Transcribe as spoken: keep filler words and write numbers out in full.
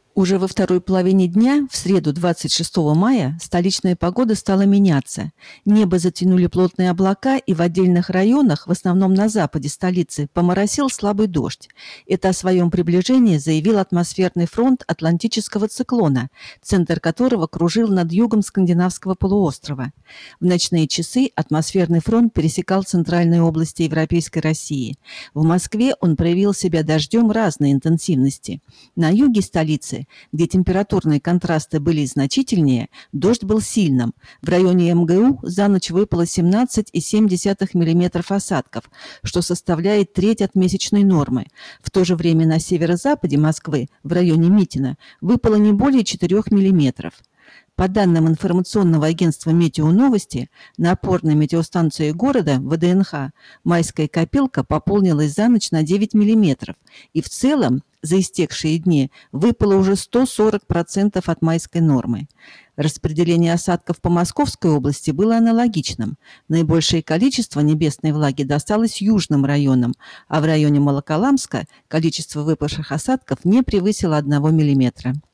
Уже во второй половине дня, в среду двадцать шестого мая, столичная погода стала меняться. Небо затянули плотные облака, и в отдельных районах, в основном на западе столицы, поморосил слабый дождь. Это о своем приближении заявил атмосферный фронт атлантического циклона, центр которого кружил над югом скандинавского полуострова. В ночные часы атмосферный фронт пересекал центральные области Европейской России. В Москве он проявил себя дождем разной интенсивности. На юге столицы, где температурные контрасты были значительнее, дождь был сильным. В районе эм гэ у за ночь выпало семнадцать целых семь десятых миллиметров осадков, что составляет треть от месячной нормы. В то же время на северо-западе Москвы, в районе Митино, выпало не более четырёх миллиметров. По данным информационного агентства «Метеоновости», на опорной метеостанции города, вэ дэ эн ха, майская копилка пополнилась за ночь на девять миллиметров, и в целом за истекшие дни выпало уже сто сорок процентов от майской нормы. Распределение осадков по Московской области было аналогичным. Наибольшее количество небесной влаги досталось южным районам, а в районе Волоколамска количество выпавших осадков не превысило одного миллиметра.